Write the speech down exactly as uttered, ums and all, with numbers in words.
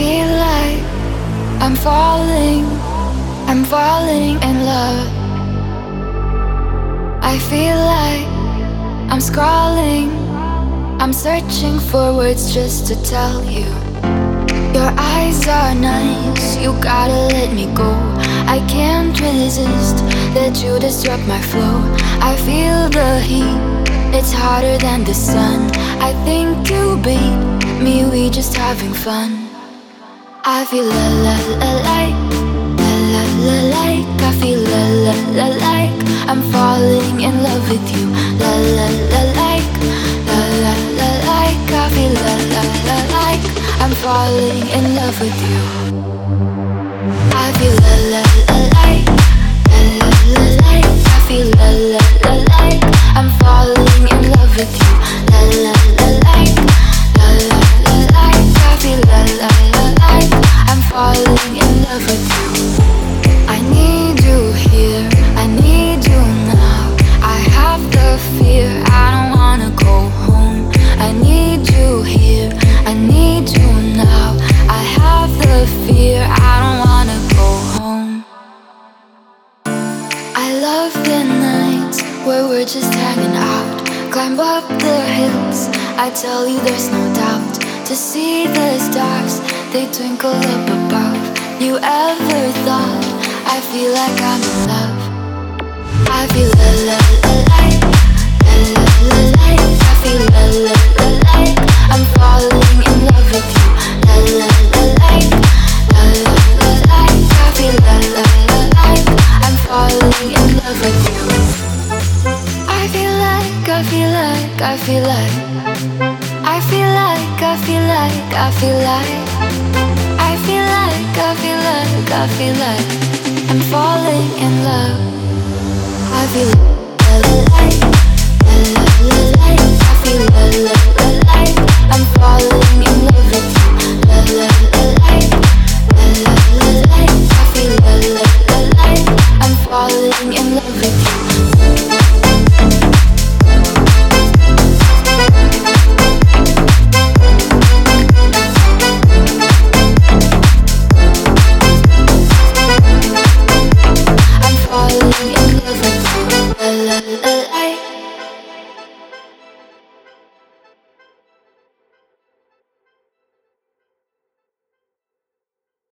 feel like I'm falling, I'm falling in love. I feel like I'm scrawling, I'm searching for words just to tell you. Your eyes are nice, you gotta let me go. I can't resist, that you disrupt my flow. I feel the heat, it's hotter than the sun. I think you beat me, we just having fun. I feel la la la like, la la la like. I feel la la la like, I'm falling in love with you. La la la like, la la la like. I feel la la la like, I'm falling in love with you. I feel la la la like, la la la like. I feel la la la like, I'm falling in love with you. La la la like, la la la like. I feel la la la like, I'm falling in love with you. I need you here, I need you now. I have the fear, I don't wanna go home. I need you here, I need you now. I have the fear, I don't wanna go home. I love the nights where we're just hanging out. Climb up the hills, I tell you there's no doubt. To see the stars, they twinkle up above. You ever thought I feel like I'm in love? I feel la la la like, la la la like. I feel la la la like, I'm falling in love with you. La la la like, la la la like. I feel la la la like, I'm falling in love with you. I feel like, I feel like, I feel like, I feel like, I feel like, I feel like, I feel like, I feel like, I feel like I'm falling in love. I feel